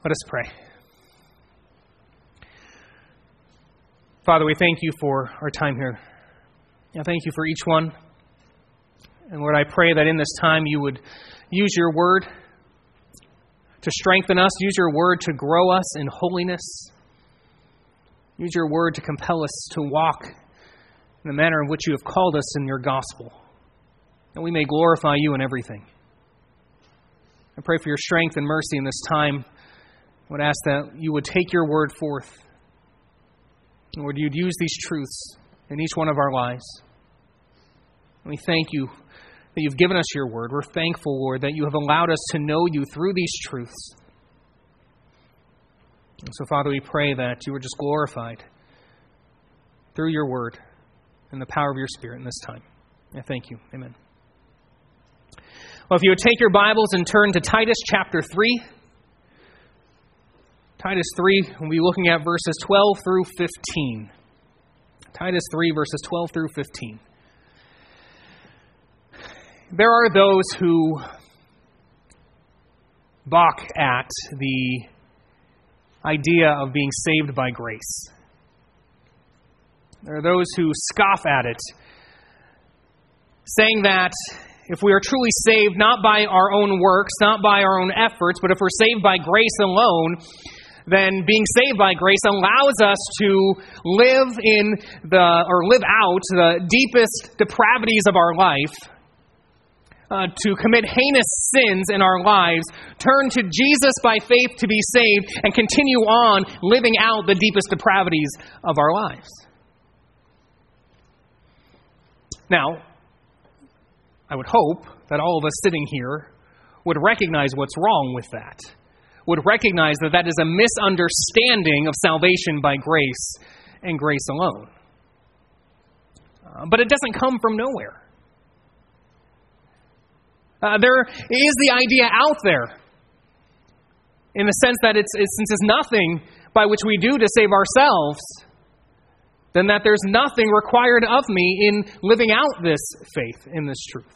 Let us pray. Father, we thank you for our time here. I thank you for each one. And Lord, I pray that in this time you would use your word to strengthen us, use your word to grow us in holiness, use your word to compel us to walk in the manner in which you have called us in your gospel, that we may glorify you in everything. I pray for your strength and mercy in this time. I would ask that you would take your word forth. Lord, you'd use these truths in each one of our lives. And we thank you that you've given us your word. We're thankful, Lord, that you have allowed us to know you through these truths. And so, Father, we pray that you are just glorified through your word and the power of your Spirit in this time. I thank you. Amen. Well, if you would take your Bibles and turn to Titus chapter 3. Titus 3, we'll be looking at verses 12 through 15. Titus 3, verses 12 through 15. There are those who balk at the idea of being saved by grace. There are those who scoff at it, saying that if we are truly saved not by our own works, not by our own efforts, but if we're saved by grace alone, then being saved by grace allows us to live out the deepest depravities of our life, to commit heinous sins in our lives, turn to Jesus by faith to be saved, and continue on living out the deepest depravities of our lives. Now, I would hope that all of us sitting here would recognize what's wrong with that, would recognize that that is a misunderstanding of salvation by grace and grace alone. But it doesn't come from nowhere. There is the idea out there, in the sense that since it's nothing by which we do to save ourselves, then that there's nothing required of me in living out this faith in this truth.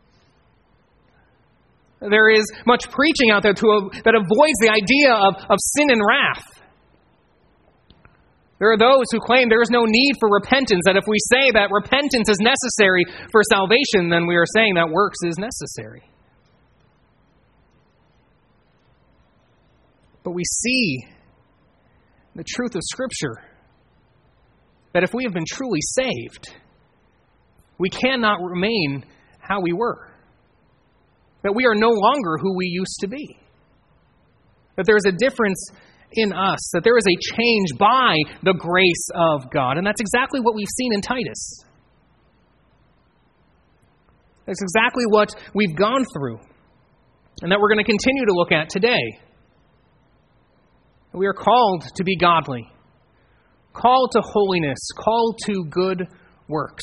There is much preaching out there that avoids the idea of sin and wrath. There are those who claim there is no need for repentance, that if we say that repentance is necessary for salvation, then we are saying that works is necessary. But we see the truth of Scripture, that if we have been truly saved, we cannot remain how we were. That we are no longer who we used to be. That there is a difference in us, that there is a change by the grace of God. And that's exactly what we've seen in Titus. That's exactly what we've gone through, and that we're going to continue to look at today. We are called to be godly, called to holiness, called to good works.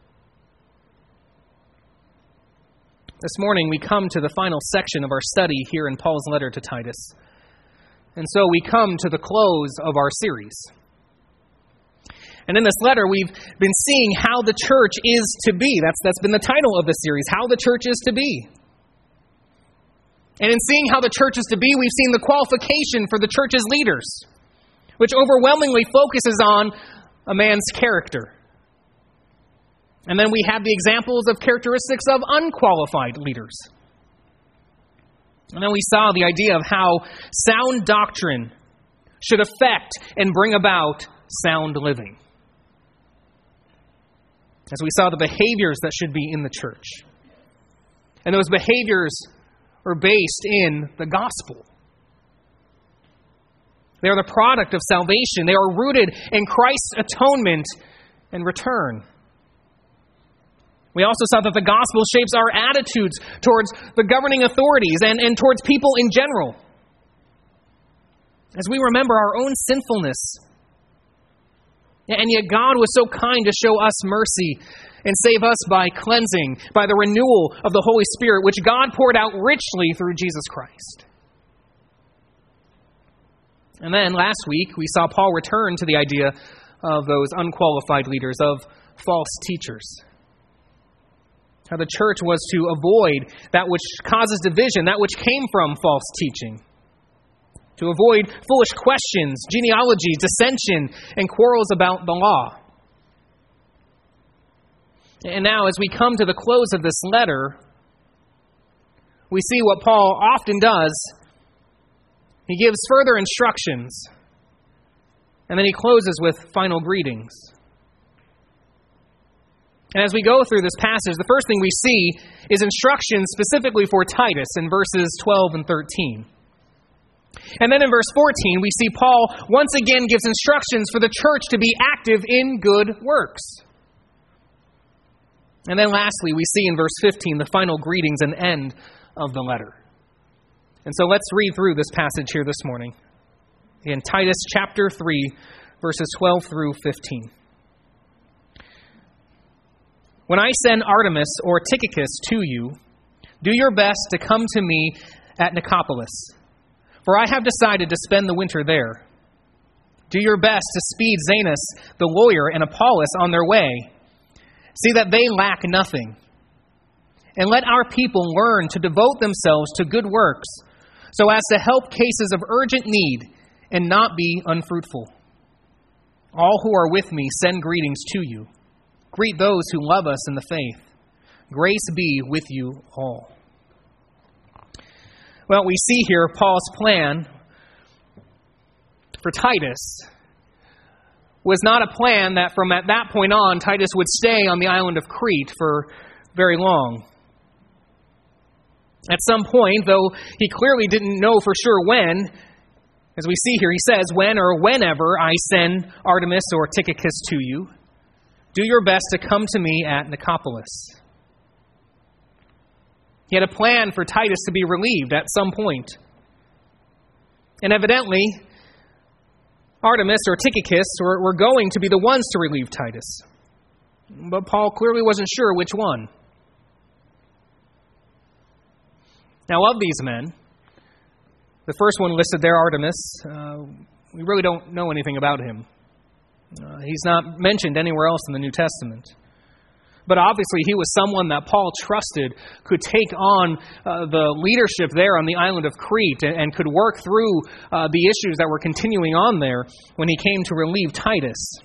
This morning we come to the final section of our study here in Paul's letter to Titus. And so we come to the close of our series. And in this letter, we've been seeing how the church is to be. That's been the title of the series, How the Church is to Be. And in seeing how the church is to be, we've seen the qualification for the church's leaders, which overwhelmingly focuses on a man's character. And then we have the examples of characteristics of unqualified leaders. And then we saw the idea of how sound doctrine should affect and bring about sound living. As we saw the behaviors that should be in the church. And those behaviors are based in the gospel. They are the product of salvation. They are rooted in Christ's atonement and return. We also saw that the gospel shapes our attitudes towards the governing authorities and towards people in general. As we remember our own sinfulness. And yet God was so kind to show us mercy and save us by cleansing, by the renewal of the Holy Spirit, which God poured out richly through Jesus Christ. And then last week, we saw Paul return to the idea of those unqualified leaders, of false teachers. How the church was to avoid that which causes division, that which came from false teaching. to avoid foolish questions, genealogies, dissension, and quarrels about the law. And now, as we come to the close of this letter, we see what Paul often does. He gives further instructions, and then he closes with final greetings. And as we go through this passage, the first thing we see is instructions specifically for Titus in verses 12 and 13. And then in verse 14, we see Paul once again gives instructions for the church to be active in good works. And then lastly, we see in verse 15 the final greetings and end of the letter. And so let's read through this passage here this morning. In Titus chapter 3, verses 12 through 15. When I send Artemas or Tychicus to you, do your best to come to me at Nicopolis, for I have decided to spend the winter there. Do your best to speed Zenas, the lawyer, and Apollos on their way. See that they lack nothing. And let our people learn to devote themselves to good works, so as to help cases of urgent need and not be unfruitful. All who are with me send greetings to you. Greet those who love us in the faith. Grace be with you all. Well, we see here Paul's plan for Titus was not a plan that from at that point on, Titus would stay on the island of Crete for very long. At some point, though he clearly didn't know for sure when, as we see here, he says, when or whenever I send Artemas or Tychicus to you, do your best to come to me at Nicopolis. He had a plan for Titus to be relieved at some point. And evidently, Artemas or Tychicus were going to be the ones to relieve Titus. But Paul clearly wasn't sure which one. Now, of these men, the first one listed there, Artemas, we really don't know anything about him. He's not mentioned anywhere else in the New Testament. But obviously he was someone that Paul trusted could take on the leadership there on the island of Crete and could work through the issues that were continuing on there when he came to relieve Titus.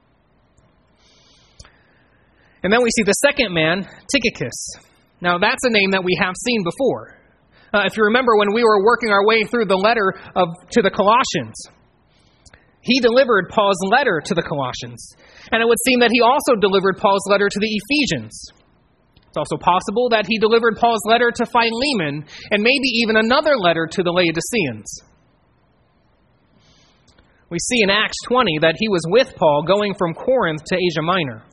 And then we see the second man, Tychicus. Now that's a name that we have seen before. If you remember when we were working our way through the letter to the Colossians, he delivered Paul's letter to the Colossians. And it would seem that he also delivered Paul's letter to the Ephesians. It's also possible that he delivered Paul's letter to Philemon and maybe even another letter to the Laodiceans. We see in Acts 20 that he was with Paul going from Corinth to Asia Minor.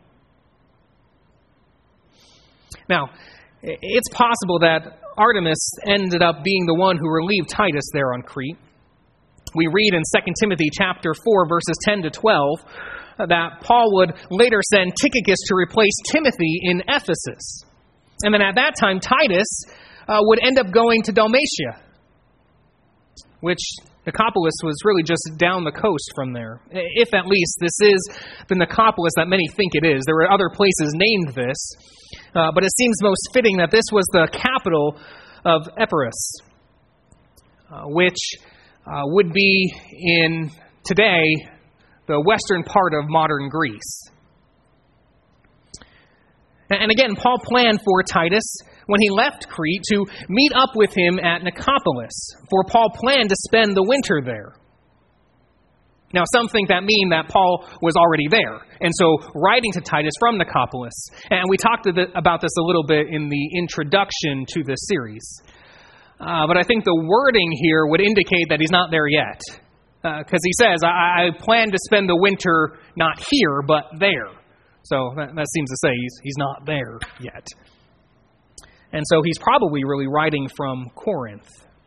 Now, it's possible that Artemas ended up being the one who relieved Titus there on Crete. We read in 2 Timothy chapter 4, verses 10 to 12, that Paul would later send Tychicus to replace Timothy in Ephesus. And then at that time, Titus would end up going to Dalmatia, which Nicopolis was really just down the coast from there. If at least this is the Nicopolis that many think it is. There were other places named this, but it seems most fitting that this was the capital of Epirus, which would be in, today, the western part of modern Greece. And again, Paul planned for Titus, when he left Crete, to meet up with him at Nicopolis, for Paul planned to spend the winter there. Now, some think that mean that Paul was already there, and so writing to Titus from Nicopolis. And we talked about this a little bit in the introduction to this series. But I think the wording here would indicate that he's not there yet. Because he says, I plan to spend the winter not here, but there. So that seems to say he's not there yet. And so he's probably really writing from Corinth.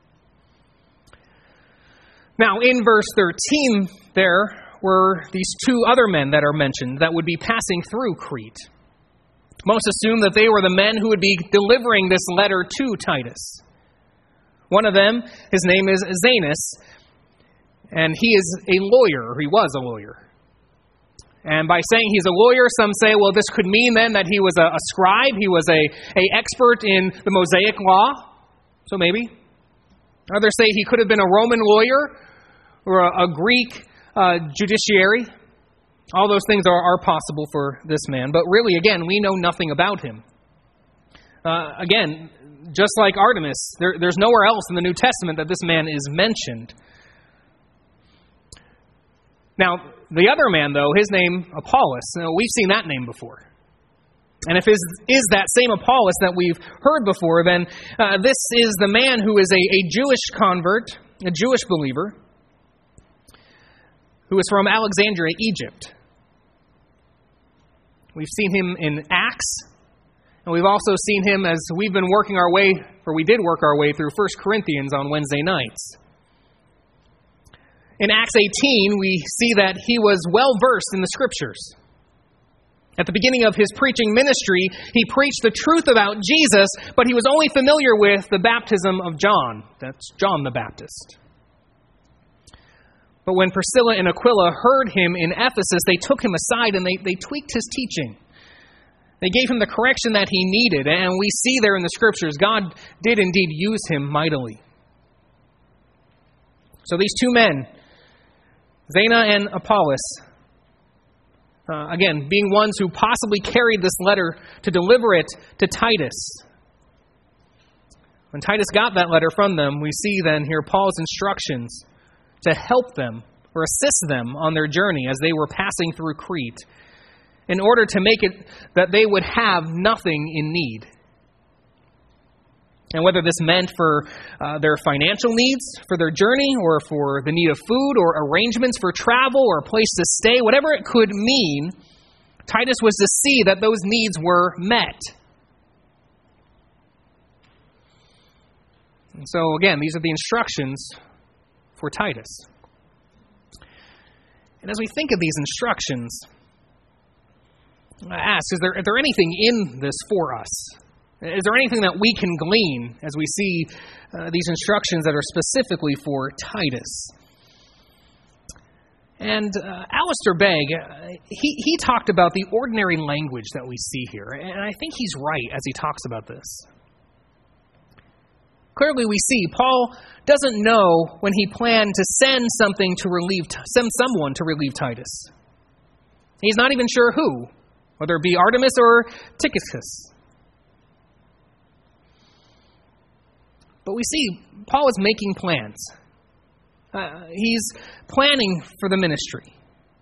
Now, in verse 13, there were these two other men that are mentioned that would be passing through Crete. Most assume that they were the men who would be delivering this letter to Titus. One of them, his name is Zenas, and he is a lawyer, or he was a lawyer. And by saying he's a lawyer, some say, well, this could mean then that he was a scribe, he was a expert in the Mosaic law, so maybe. Others say he could have been a Roman lawyer or a Greek judiciary. All those things are possible for this man. But really, again, we know nothing about him. Again, just like Artemis, there's nowhere else in the New Testament that this man is mentioned. Now, the other man, though, his name, Apollos, we've seen that name before. And if it is that same Apollos that we've heard before, then this is the man who is a Jewish convert, a Jewish believer, who is from Alexandria, Egypt. We've seen him in Acts, and we've also seen him as we've been working our way, or we did work our way through 1 Corinthians on Wednesday nights. In Acts 18, we see that he was well-versed in the Scriptures. At the beginning of his preaching ministry, he preached the truth about Jesus, but he was only familiar with the baptism of John. That's John the Baptist. But when Priscilla and Aquila heard him in Ephesus, they took him aside and they tweaked his teaching. They gave him the correction that he needed, and we see there in the Scriptures, God did indeed use him mightily. So these two men, Zena and Apollos, again, being ones who possibly carried this letter to deliver it to Titus. When Titus got that letter from them, we see then here Paul's instructions to help them or assist them on their journey as they were passing through Crete, in order to make it that they would have nothing in need. And whether this meant for their financial needs for their journey, or for the need of food, or arrangements for travel, or a place to stay, whatever it could mean, Titus was to see that those needs were met. And so again, these are the instructions for Titus. And as we think of these instructions, I ask, is there anything in this for us? Is there anything that we can glean as we see these instructions that are specifically for Titus? And Alistair Begg, he talked about the ordinary language that we see here, and I think he's right as he talks about this. Clearly we see Paul doesn't know when he planned to send someone to relieve Titus. He's not even sure who, whether it be Artemis or Tychicus. But we see Paul is making plans. He's planning for the ministry.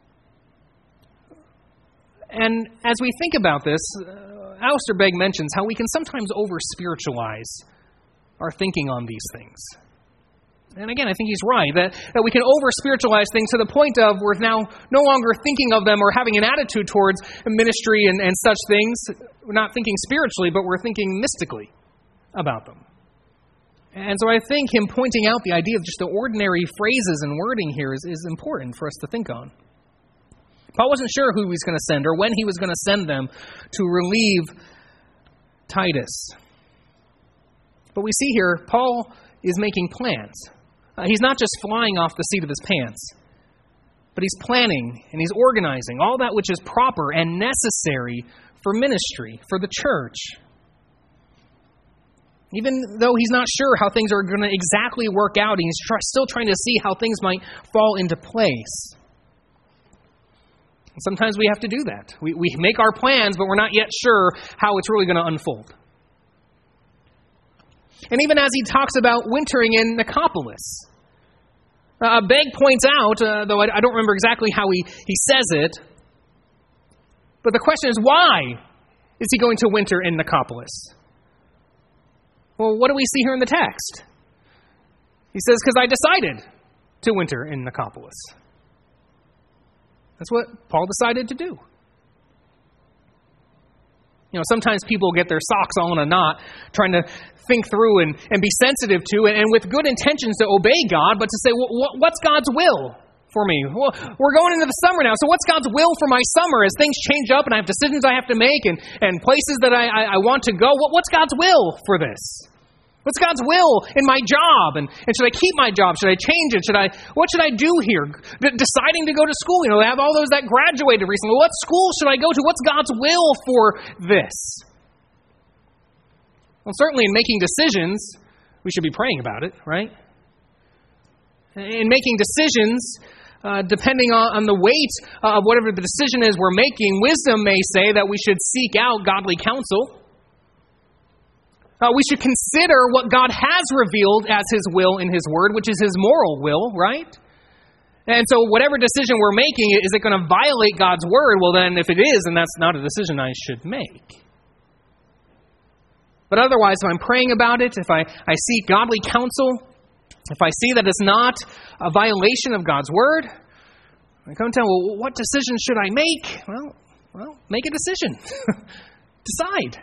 And as we think about this, Alistair Begg mentions how we can sometimes over-spiritualize our thinking on these things. And again, I think he's right, that we can over-spiritualize things to the point of we're now no longer thinking of them or having an attitude towards ministry and such things. We're not thinking spiritually, but we're thinking mystically about them. And so I think him pointing out the idea of just the ordinary phrases and wording here is important for us to think on. Paul wasn't sure who he was going to send or when he was going to send them to relieve Titus. But we see here, Paul is making plans. He's not just flying off the seat of his pants, but he's planning and he's organizing all that which is proper and necessary for ministry, for the church. Even though he's not sure how things are going to exactly work out, he's still trying to see how things might fall into place. And sometimes we have to do that. We make our plans, but we're not yet sure how it's really going to unfold. And even as he talks about wintering in Nicopolis, Begg points out, though I don't remember exactly how he says it, but the question is, why is he going to winter in Nicopolis? Well, what do we see here in the text? He says, because I decided to winter in Nicopolis. That's what Paul decided to do. You know, sometimes people get their socks all in a knot trying to think through and be sensitive to, and with good intentions to obey God, but to say, well, what's God's will for me? Well, we're going into the summer now, so what's God's will for my summer as things change up and I have decisions I have to make and places that I want to go? What's God's will for this? What's God's will in my job? And should I keep my job? Should I change it? What should I do here? Deciding to go to school. You know, they have all those that graduated recently. What school should I go to? What's God's will for this? Well, certainly in making decisions, we should be praying about it, right? In making decisions, depending on the weight of whatever the decision is we're making, wisdom may say that we should seek out godly counsel. We should consider what God has revealed as His will in His Word, which is His moral will, right? And so whatever decision we're making, is it going to violate God's Word? Well, then if it is, then that's not a decision I should make. But otherwise, if I'm praying about it, if I seek godly counsel, if I see that it's not a violation of God's Word, I come to, well, what decision should I make? Well, make a decision. Decide.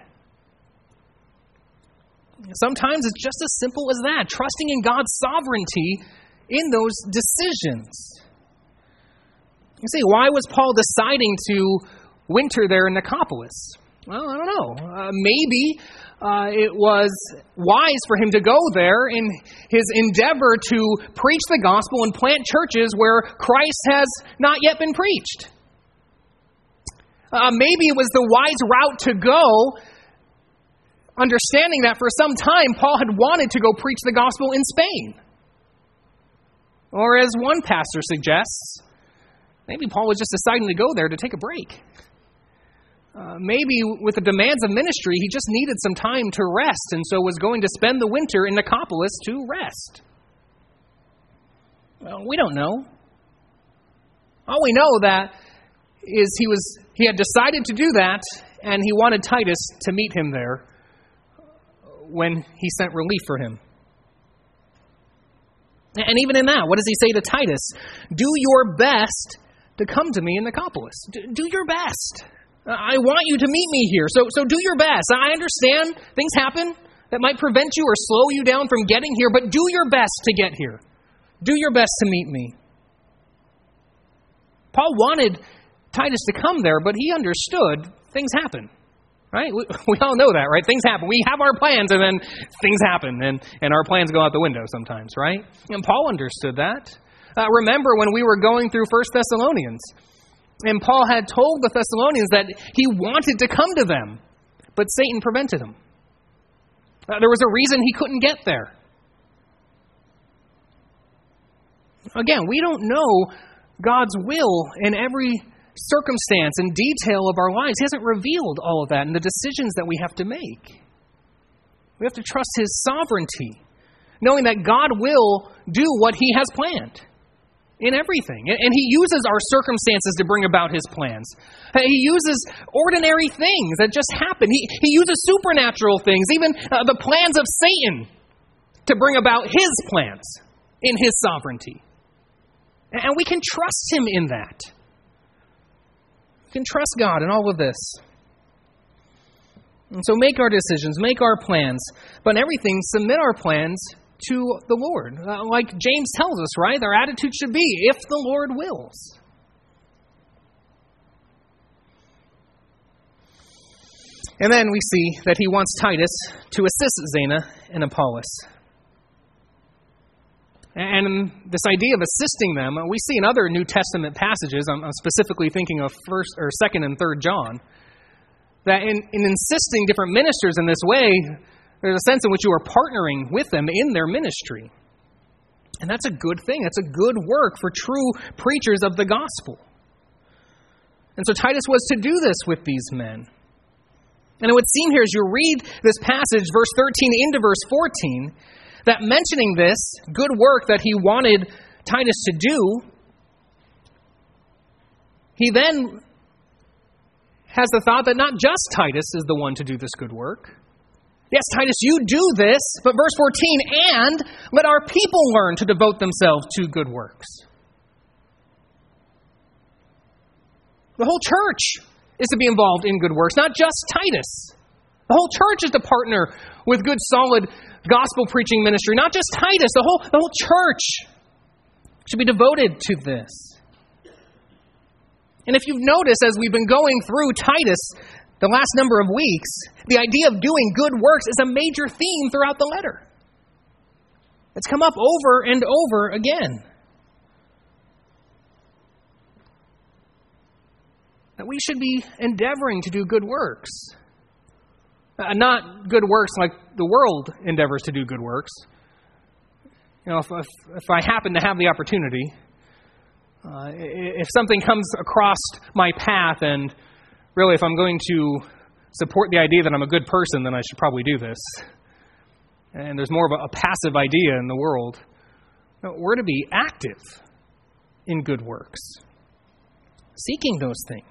Sometimes it's just as simple as that, trusting in God's sovereignty in those decisions. You see, why was Paul deciding to winter there in Nicopolis? Well, I don't know. Maybe it was wise for him to go there in his endeavor to preach the gospel and plant churches where Christ has not yet been preached. Maybe it was the wise route to go, understanding that for some time Paul had wanted to go preach the gospel in Spain. Or as one pastor suggests, maybe Paul was just deciding to go there to take a break. Maybe with the demands of ministry, he just needed some time to rest, and so was going to spend the winter in Nicopolis to rest. Well, we don't know. All we know that is he had decided to do that, and he wanted Titus to meet him there when he sent relief for him. And even in that, what does he say to Titus? Do your best to come to me in Nicopolis. Do your best. I want you to meet me here, so do your best. I understand things happen that might prevent you or slow you down from getting here, but do your best to get here. Do your best to meet me. Paul wanted Titus to come there, but he understood things happen. Right? We all know that, right? Things happen. We have our plans, and then things happen, and our plans go out the window sometimes, right? And Paul understood that. Remember when we were going through 1 Thessalonians, and Paul had told the Thessalonians that he wanted to come to them, but Satan prevented him. There was a reason he couldn't get there. Again, we don't know God's will in every circumstance and detail of our lives. He hasn't revealed all of that in the decisions that we have to make. We have to trust His sovereignty, knowing that God will do what He has planned in everything. And He uses our circumstances to bring about His plans. He uses ordinary things that just happen. He uses supernatural things, even the plans of Satan, to bring about His plans in His sovereignty. And we can trust Him in that. We can trust God in all of this. And so make our decisions, make our plans, but in everything, submit our plans to the Lord. Like James tells us, right? Our attitude should be, if the Lord wills. And then we see that he wants Titus to assist Zena and Apollos. And this idea of assisting them, we see in other New Testament passages. I'm specifically thinking of 1st or 2nd and 3rd John. That in insisting different ministers in this way, there's a sense in which you are partnering with them in their ministry. And that's a good thing. That's a good work for true preachers of the gospel. And so Titus was to do this with these men. And it would seem here as you read this passage, verse 13 into verse 14, that mentioning this good work that he wanted Titus to do, he then has the thought that not just Titus is the one to do this good work. Yes, Titus, you do this, but verse 14, and let our people learn to devote themselves to good works. The whole church is to be involved in good works, not just Titus. The whole church is to partner with good, solid gospel preaching ministry, not just Titus. The whole church should be devoted to this. And if you've noticed, as we've been going through Titus the last number of weeks, the idea of doing good works is a major theme throughout the letter. It's come up over and over again. That we should be endeavoring to do good works. Not good works like the world endeavors to do good works. If I happen to have the opportunity, if something comes across my path, and really if I'm going to support the idea that I'm a good person, then I should probably do this. And there's more of a passive idea in the world. No, we're to be active in good works, seeking those things.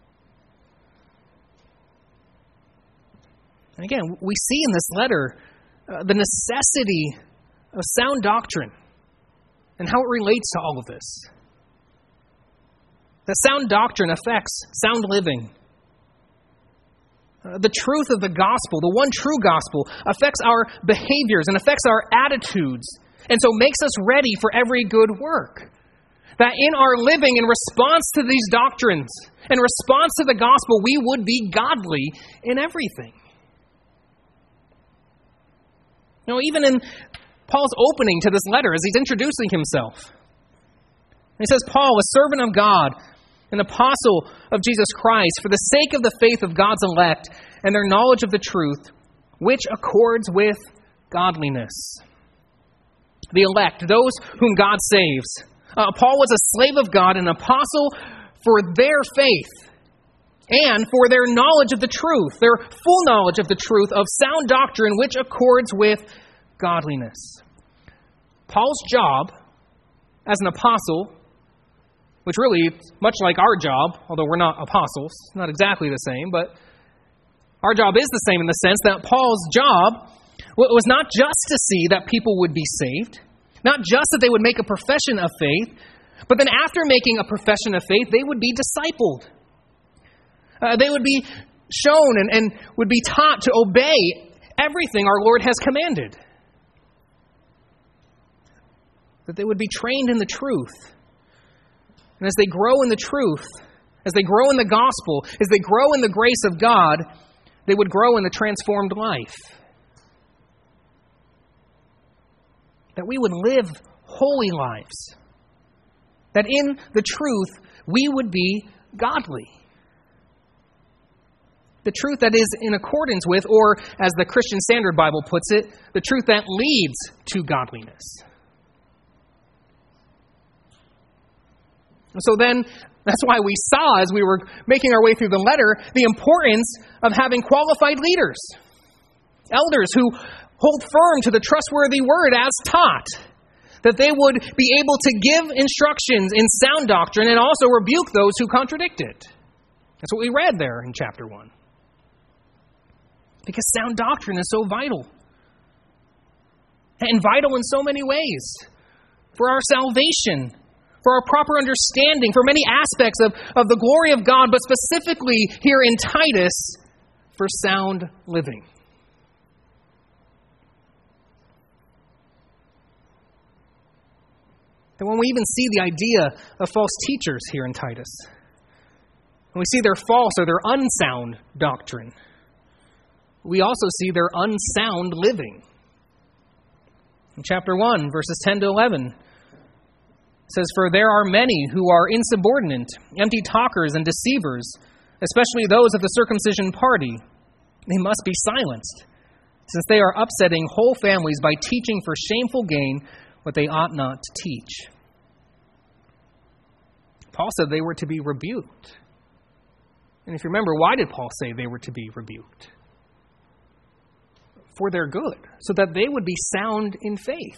And again, we see in this letter the necessity of sound doctrine and how it relates to all of this. That sound doctrine affects sound living. The truth of the gospel, the one true gospel, affects our behaviors and affects our attitudes, and so makes us ready for every good work. That in our living, in response to these doctrines, in response to the gospel, we would be godly in everything. Even in Paul's opening to this letter, as he's introducing himself, he says, Paul, a servant of God, an apostle of Jesus Christ, for the sake of the faith of God's elect and their knowledge of the truth, which accords with godliness. The elect, those whom God saves. Paul was a slave of God, an apostle for their faith and for their knowledge of the truth, their full knowledge of the truth of sound doctrine, which accords with godliness. Paul's job as an apostle, which really, much like our job, although we're not apostles, not exactly the same, but our job is the same in the sense that Paul's job was not just to see that people would be saved, not just that they would make a profession of faith, but then after making a profession of faith, they would be discipled. They would be shown and would be taught to obey everything our Lord has commanded. That they would be trained in the truth. And as they grow in the truth, as they grow in the gospel, as they grow in the grace of God, they would grow in the transformed life. That we would live holy lives. That in the truth, we would be godly. The truth that is in accordance with, or as the Christian Standard Bible puts it, the truth that leads to godliness. So then, that's why we saw, as we were making our way through the letter, the importance of having qualified leaders. Elders who hold firm to the trustworthy word as taught. That they would be able to give instructions in sound doctrine and also rebuke those who contradict it. That's what we read there in chapter 1. Because sound doctrine is so vital. And vital in so many ways. For our salvation, for our proper understanding, for many aspects of the glory of God, but specifically here in Titus, for sound living. And when we even see the idea of false teachers here in Titus, when we see their false or their unsound doctrine, we also see their unsound living. In chapter 1, verses 10 to 11, it says, "For there are many who are insubordinate, empty talkers and deceivers, especially those of the circumcision party. They must be silenced, since they are upsetting whole families by teaching for shameful gain what they ought not to teach." Paul said they were to be rebuked. And if you remember, why did Paul say they were to be rebuked? For their good, so that they would be sound in faith.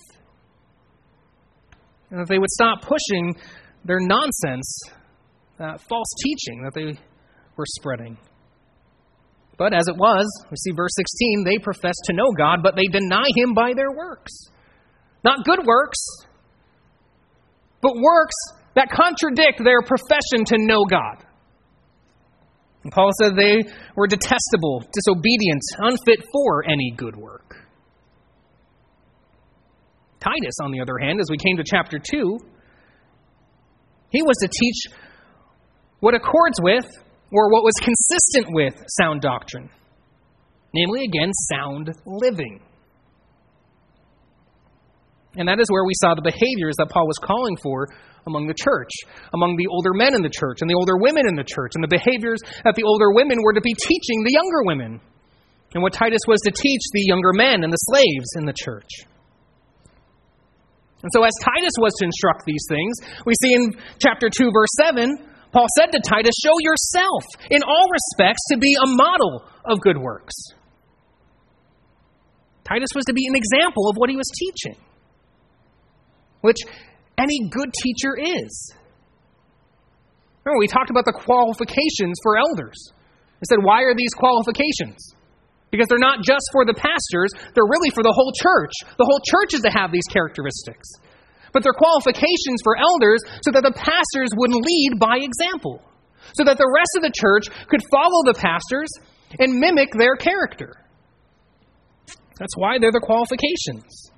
And that they would stop pushing their nonsense, false teaching that they were spreading. But as it was, we see verse 16, they profess to know God, but they deny Him by their works. Not good works, but works that contradict their profession to know God. And Paul said they were detestable, disobedient, unfit for any good work. Titus, on the other hand, as we came to chapter 2, he was to teach what accords with, or what was consistent with, sound doctrine. Namely, again, sound living. And that is where we saw the behaviors that Paul was calling for among the church, among the older men in the church and the older women in the church, and the behaviors that the older women were to be teaching the younger women, and what Titus was to teach the younger men and the slaves in the church. And so as Titus was to instruct these things, we see in chapter 2, verse 7, Paul said to Titus, show yourself in all respects to be a model of good works. Titus was to be an example of what he was teaching, which any good teacher is. Remember, we talked about the qualifications for elders. I said, why are these qualifications? Because they're not just for the pastors, they're really for the whole church. The whole church is to have these characteristics. But they're qualifications for elders so that the pastors would lead by example, so that the rest of the church could follow the pastors and mimic their character. That's why they're the qualifications.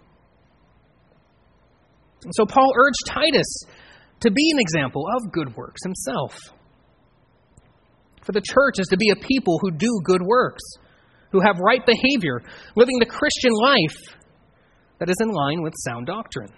And so Paul urged Titus to be an example of good works himself. For the church is to be a people who do good works, who have right behavior, living the Christian life that is in line with sound doctrine.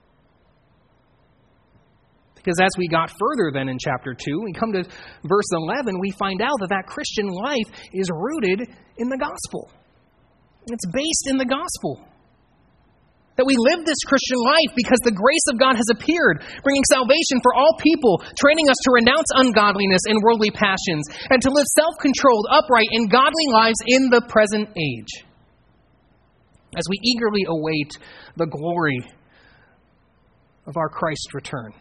Because as we got further then in chapter 2, we come to verse 11, we find out that Christian life is rooted in the gospel. It's based in the gospel. That we live this Christian life because the grace of God has appeared, bringing salvation for all people, training us to renounce ungodliness and worldly passions, and to live self-controlled, upright, and godly lives in the present age, as we eagerly await the glory of our Christ's return.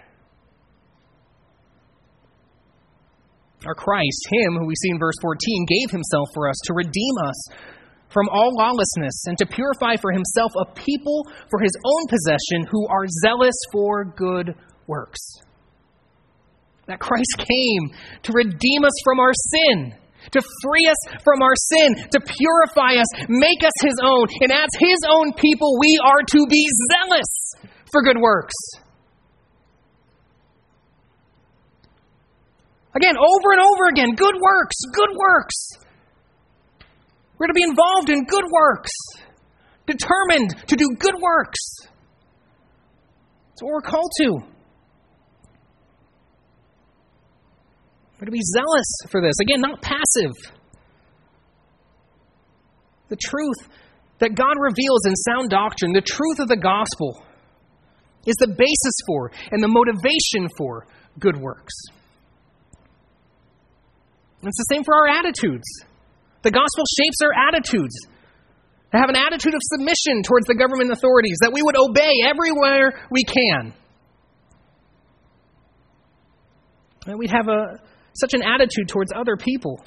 Our Christ, Him who we see in verse 14, gave Himself for us to redeem us from all lawlessness, and to purify for Himself a people for His own possession who are zealous for good works. That Christ came to redeem us from our sin, to free us from our sin, to purify us, make us His own. And as His own people, we are to be zealous for good works. Again, over and over again, good works, good works. We're to be involved in good works, determined to do good works. That's what we're called to. We're to be zealous for this. Again, not passive. The truth that God reveals in sound doctrine, the truth of the gospel, is the basis for and the motivation for good works. And it's the same for our attitudes. The gospel shapes our attitudes. To have an attitude of submission towards the government authorities, that we would obey everywhere we can. And we'd have such an attitude towards other people.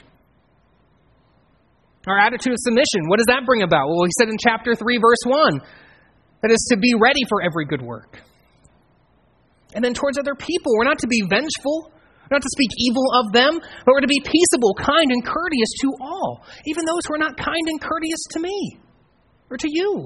Our attitude of submission, what does that bring about? Well, he said in chapter 3, verse 1, that is to be ready for every good work. And then towards other people, we're not to be vengeful, not to speak evil of them, but we're to be peaceable, kind, and courteous to all, even those who are not kind and courteous to me or to you.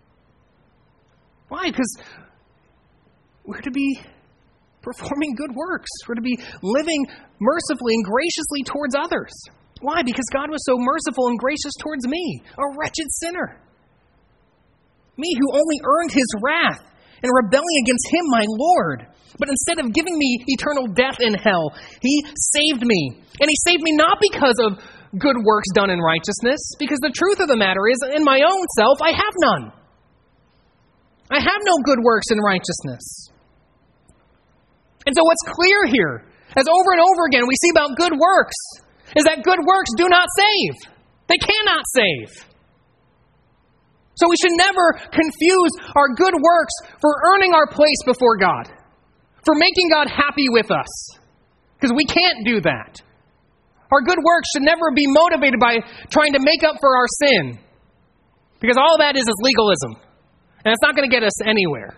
Why? Because we're to be performing good works. We're to be living mercifully and graciously towards others. Why? Because God was so merciful and gracious towards me, a wretched sinner. Me who only earned His wrath and rebelling against Him, my Lord. But instead of giving me eternal death in hell, He saved me. And He saved me not because of good works done in righteousness, because the truth of the matter is, in my own self, I have none. I have no good works in righteousness. And so what's clear here, as over and over again we see about good works, is that good works do not save. They cannot save. So we should never confuse our good works for earning our place before God, for making God happy with us, because we can't do that. Our good works should never be motivated by trying to make up for our sin, because all that is legalism, and it's not going to get us anywhere.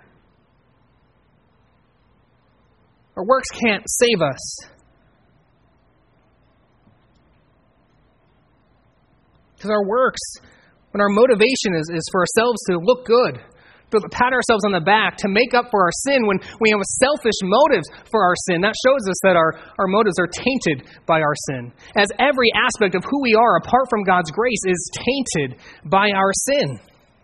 Our works can't save us. Because our works, when our motivation is for ourselves to look good, to pat ourselves on the back, to make up for our sin, when we have selfish motives for our sin, that shows us that our motives are tainted by our sin. As every aspect of who we are apart from God's grace is tainted by our sin.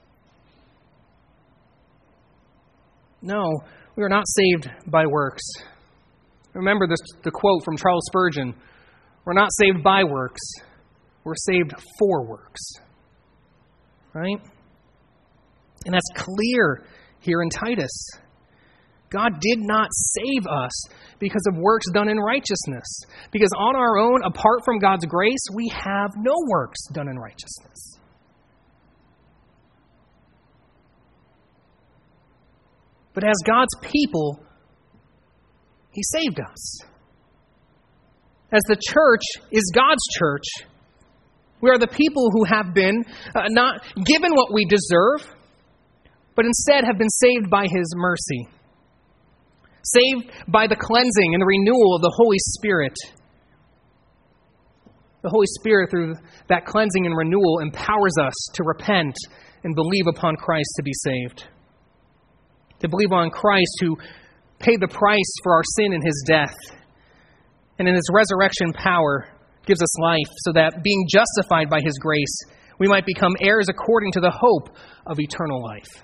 No, we are not saved by works. Remember the quote from Charles Spurgeon, we're not saved by works, we're saved for works. Right? And that's clear here in Titus. God did not save us because of works done in righteousness. Because on our own, apart from God's grace, we have no works done in righteousness. But as God's people, He saved us. As the church is God's church, we are the people who have been not given what we deserve, but instead have been saved by His mercy. Saved by the cleansing and the renewal of the Holy Spirit. The Holy Spirit, through that cleansing and renewal, empowers us to repent and believe upon Christ to be saved. To believe on Christ who paid the price for our sin in His death. And in His resurrection power gives us life so that being justified by His grace, we might become heirs according to the hope of eternal life.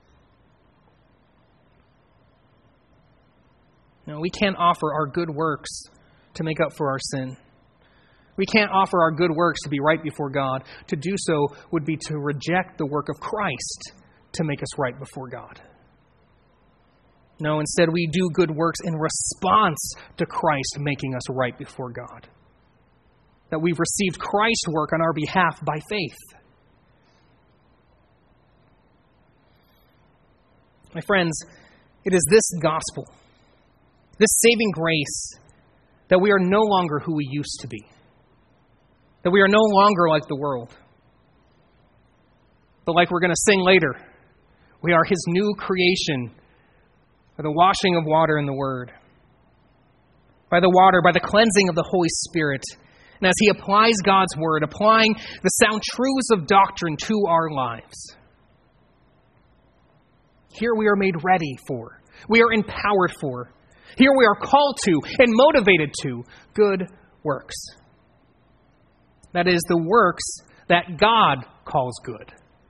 No, we can't offer our good works to make up for our sin. We can't offer our good works to be right before God. To do so would be to reject the work of Christ to make us right before God. No, instead we do good works in response to Christ making us right before God. That we've received Christ's work on our behalf by faith. My friends, it is this gospel, this saving grace, that we are no longer who we used to be. That we are no longer like the world. But like we're going to sing later, we are His new creation by the washing of water in the Word. By the water, by the cleansing of the Holy Spirit. And as He applies God's Word, applying the sound truths of doctrine to our lives. Here we are made ready for. We are empowered for. Here we are called to and motivated to good works. That is, the works that God calls good.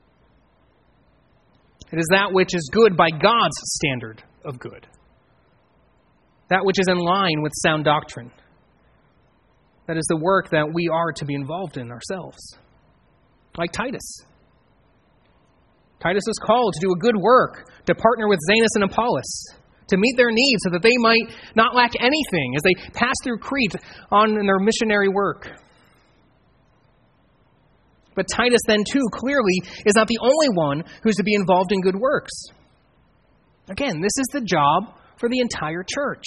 It is that which is good by God's standard of good. That which is in line with sound doctrine. That is the work that we are to be involved in ourselves. Like Titus. Titus was called to do a good work, to partner with Zenas and Apollos, to meet their needs so that they might not lack anything as they pass through Crete on in their missionary work. But Titus then too clearly is not the only one who's to be involved in good works. Again, this is the job for the entire church.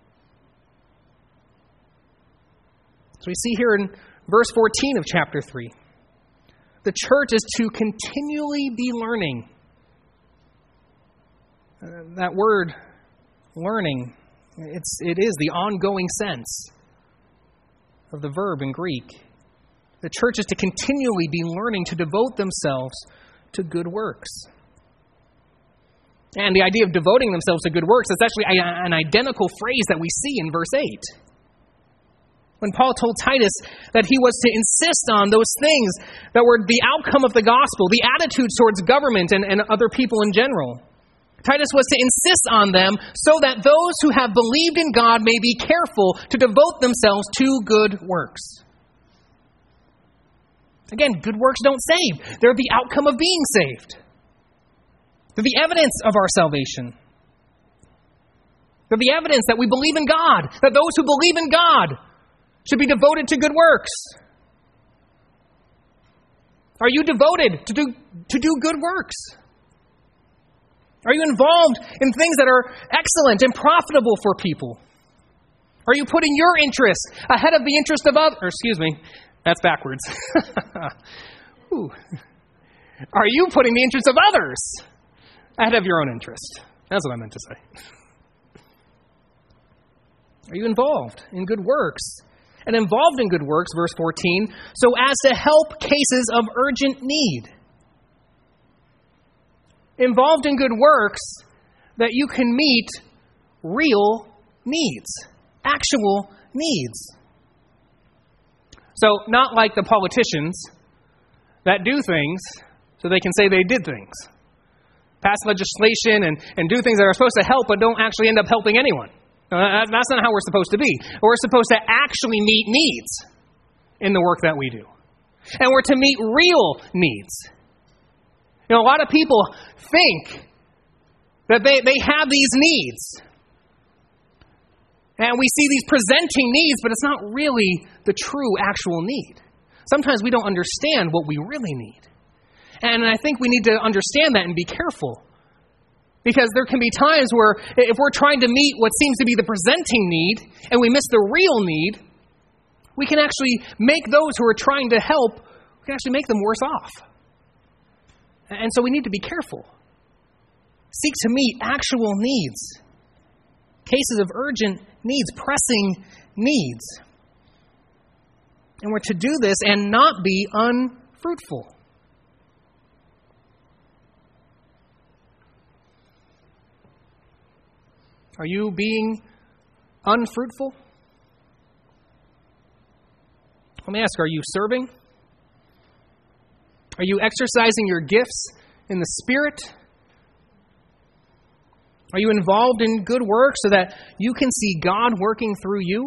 So we see here in verse 14 of chapter 3, the church is to continually be learning. That word, learning, it is the ongoing sense of the verb in Greek. The church is to continually be learning to devote themselves to good works. And the idea of devoting themselves to good works is actually an identical phrase that we see in verse 8. When Paul told Titus that he was to insist on those things that were the outcome of the gospel, the attitudes towards government and other people in general. Titus was to insist on them so that those who have believed in God may be careful to devote themselves to good works. Again, good works don't save. They're the outcome of being saved. They're the evidence of our salvation. They're the evidence that we believe in God, that those who believe in God should be devoted to good works. Are you devoted to do good works? Are you involved in things that are excellent and profitable for people? Are you putting your interest ahead of the interest of others? Excuse me, that's backwards. Are you putting the interest of others ahead of your own interest? That's what I meant to say. Are you involved in good works? And involved in good works, verse 14, so as to help cases of urgent need. Involved in good works that you can meet real needs, actual needs. So not like the politicians that do things so they can say they did things. Pass legislation and do things that are supposed to help but don't actually end up helping anyone. That's not how we're supposed to be. We're supposed to actually meet needs in the work that we do. And we're to meet real needs. You know, a lot of people think that they have these needs. And we see these presenting needs, but it's not really the true actual need. Sometimes we don't understand what we really need. And I think we need to understand that and be careful. Because there can be times where if we're trying to meet what seems to be the presenting need and we miss the real need, we can actually make those who are trying to help, we can actually make them worse off. And so we need to be careful. Seek to meet actual needs. Cases of urgent needs, pressing needs. And we're to do this and not be unfruitful. Are you being unfruitful? Let me ask, are you serving? Are you exercising your gifts in the Spirit? Are you involved in good work so that you can see God working through you?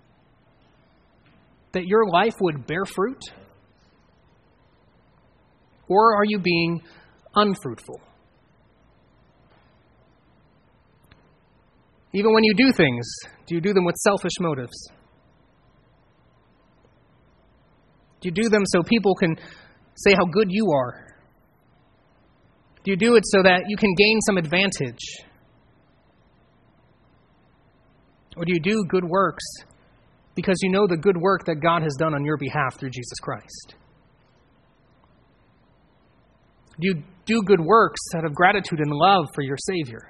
That your life would bear fruit? Or are you being unfruitful? Even when you do things, do you do them with selfish motives? Do you do them so people can say how good you are? Do you do it so that you can gain some advantage? Or do you do good works because you know the good work that God has done on your behalf through Jesus Christ? Do you do good works out of gratitude and love for your Savior?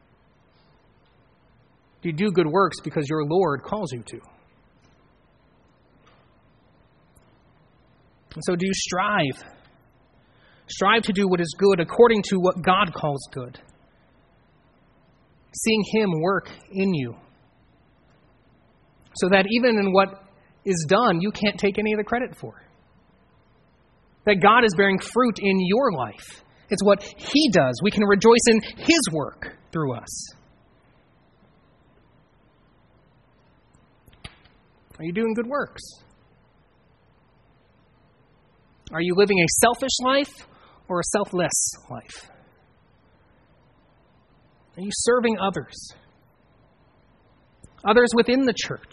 Do you do good works because your Lord calls you to? And so do you strive? Strive to do what is good according to what God calls good. Seeing Him work in you. So that even in what is done, you can't take any of the credit for. That God is bearing fruit in your life. It's what He does. We can rejoice in His work through us. Are you doing good works? Are you living a selfish life or a selfless life? Are you serving others? Others within the church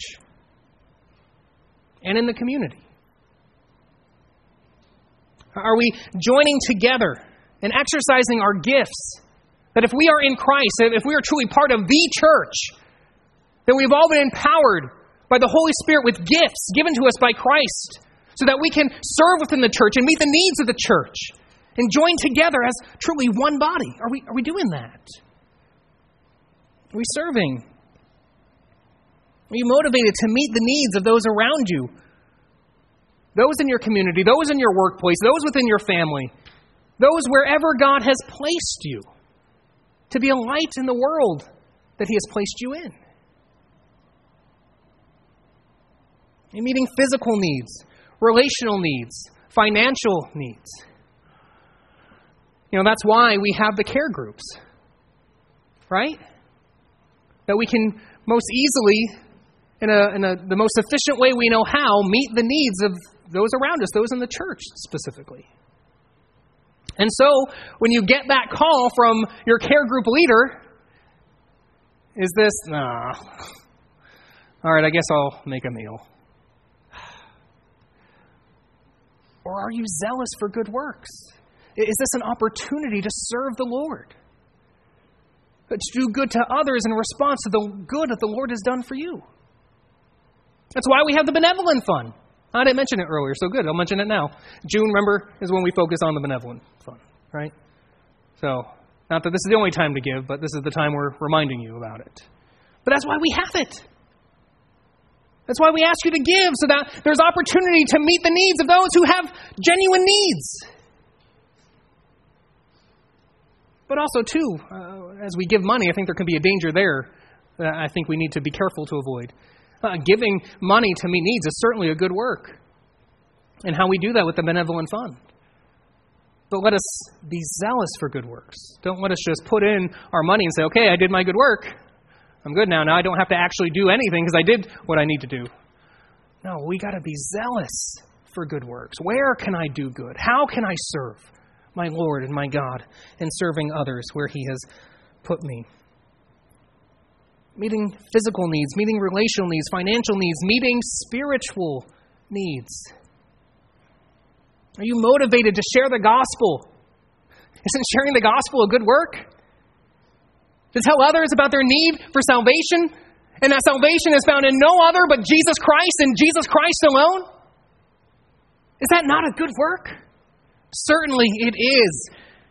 and in the community? Are we joining together and exercising our gifts? That if we are in Christ, if we are truly part of the church, then we've all been empowered by the Holy Spirit with gifts given to us by Christ so that we can serve within the church and meet the needs of the church and join together as truly one body. Are we doing that? Are we serving? Are you motivated to meet the needs of those around you? Those in your community, those in your workplace, those within your family, those wherever God has placed you to be a light in the world that He has placed you in. You're meeting physical needs, relational needs, financial needs. You know, that's why we have the care groups, right? That we can most easily, in the most efficient way we know how, meet the needs of those around us, those in the church specifically. And so, when you get that call from your care group leader, is this, all right, I guess I'll make a meal. Or are you zealous for good works? Is this an opportunity to serve the Lord? To do good to others in response to the good that the Lord has done for you? That's why we have the Benevolent Fund. I didn't mention it earlier, so good, I'll mention it now. June, remember, is when we focus on the Benevolent Fund, right? So, not that this is the only time to give, but this is the time we're reminding you about it. But that's why we have it. That's why we ask you to give, so that there's opportunity to meet the needs of those who have genuine needs. But also, too, as we give money, I think there can be a danger there that I think we need to be careful to avoid. Giving money to meet needs is certainly a good work. And how we do that with the Benevolent Fund. But let us be zealous for good works. Don't let us just put in our money and say, okay, I did my good work. I'm good now. Now I don't have to actually do anything because I did what I need to do. No, we got to be zealous for good works. Where can I do good? How can I serve my Lord and my God in serving others where He has put me. Meeting physical needs, meeting relational needs, financial needs, meeting spiritual needs. Are you motivated to share the gospel? Isn't sharing the gospel a good work? To tell others about their need for salvation, and that salvation is found in no other but Jesus Christ and Jesus Christ alone? Is that not a good work? Certainly it is.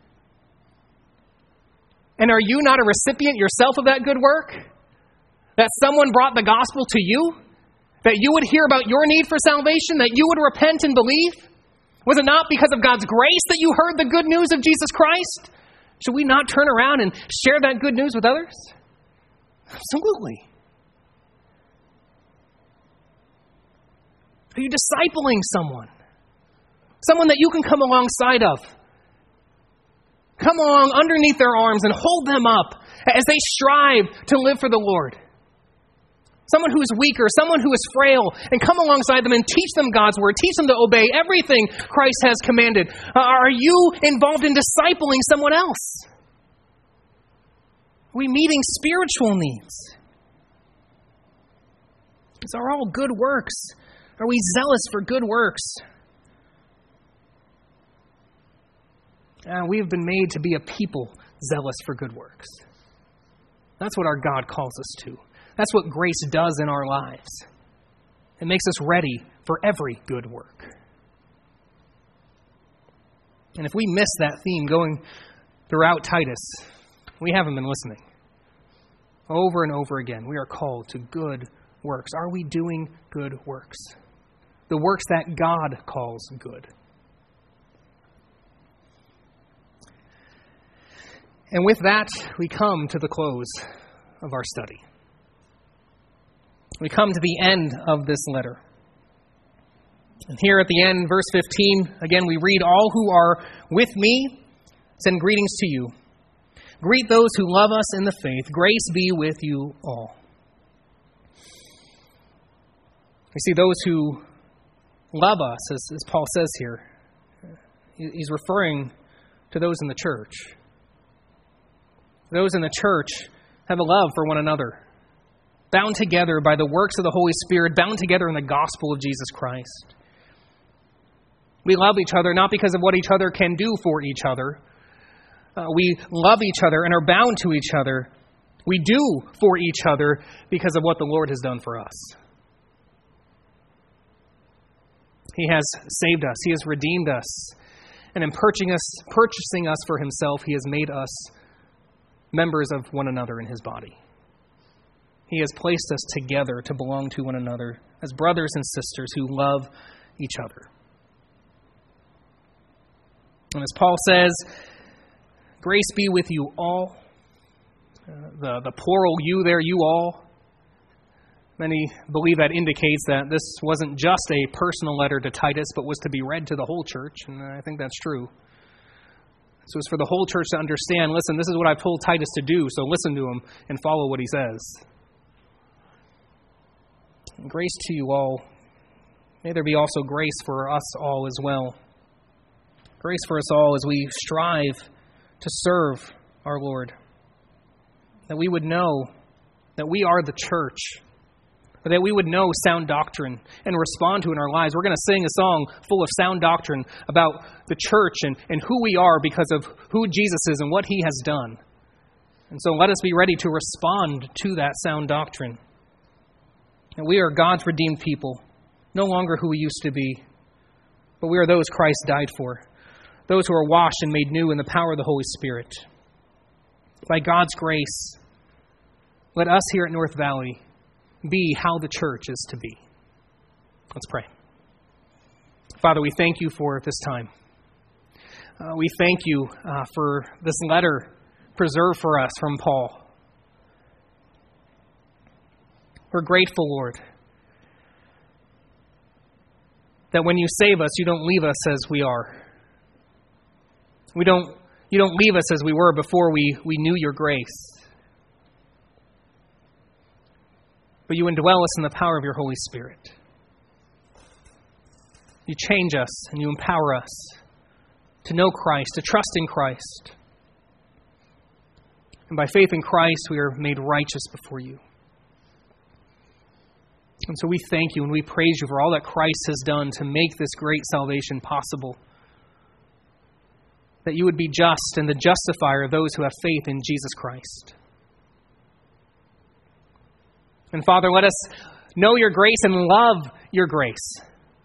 And are you not a recipient yourself of that good work? That someone brought the gospel to you? That you would hear about your need for salvation? That you would repent and believe? Was it not because of God's grace that you heard the good news of Jesus Christ? Should we not turn around and share that good news with others? Absolutely. Are you discipling someone? Someone that you can come alongside of. Come along underneath their arms and hold them up as they strive to live for the Lord. Someone who is weaker, someone who is frail, and come alongside them and teach them God's word. Teach them to obey everything Christ has commanded. Are you involved in discipling someone else? Are we meeting spiritual needs? These are all good works. Are we zealous for good works? We have been made to be a people zealous for good works. That's what our God calls us to. That's what grace does in our lives. It makes us ready for every good work. And if we miss that theme going throughout Titus, we haven't been listening. Over and over again, we are called to good works. Are we doing good works? The works that God calls good. And with that, we come to the close of our study. We come to the end of this letter. And here at the end, verse 15, again we read, "All who are with me send greetings to you. Greet those who love us in the faith. Grace be with you all." You see, those who love us, as Paul says here, he's referring to those in the church. Those in the church have a love for one another, bound together by the works of the Holy Spirit, bound together in the gospel of Jesus Christ. We love each other not because of what each other can do for each other. We love each other and are bound to each other. We do for each other because of what the Lord has done for us. He has saved us. He has redeemed us. And in purchasing us for himself, he has made us members of one another in his body. He has placed us together to belong to one another as brothers and sisters who love each other. And as Paul says, grace be with you all. The plural you there, you all. Many believe that indicates that this wasn't just a personal letter to Titus, but was to be read to the whole church, and I think that's true. So it's for the whole church to understand, listen, this is what I've told Titus to do, so listen to him and follow what he says. And grace to you all. May there be also grace for us all as well. Grace for us all as we strive to serve our Lord. That we would know that we are the church. That we would know sound doctrine and respond to it in our lives. We're going to sing a song full of sound doctrine about the church and who we are because of who Jesus is and what he has done. And so let us be ready to respond to that sound doctrine. And we are God's redeemed people, no longer who we used to be, but we are those Christ died for, those who are washed and made new in the power of the Holy Spirit. By God's grace, let us here at North Valley be how the church is to be. Let's pray. Father, we thank you for this time. We thank you for this letter preserved for us from Paul. We're grateful, Lord, that when you save us, you don't leave us as we are. You don't leave us as we were before we knew your grace. But you indwell us in the power of your Holy Spirit. You change us and you empower us to know Christ, to trust in Christ. And by faith in Christ, we are made righteous before you. And so we thank you and we praise you for all that Christ has done to make this great salvation possible. That you would be just and the justifier of those who have faith in Jesus Christ. And Father, let us know your grace and love your grace.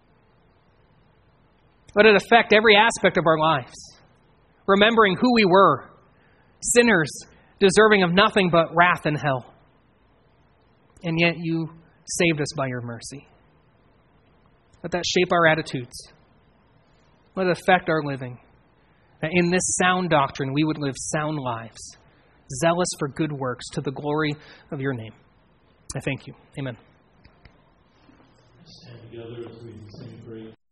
Let it affect every aspect of our lives, remembering who we were, sinners deserving of nothing but wrath and hell. And yet you saved us by your mercy. Let that shape our attitudes. Let it affect our living. That in this sound doctrine we would live sound lives, zealous for good works to the glory of your name. I thank you. Amen. Stand together as we sing praise.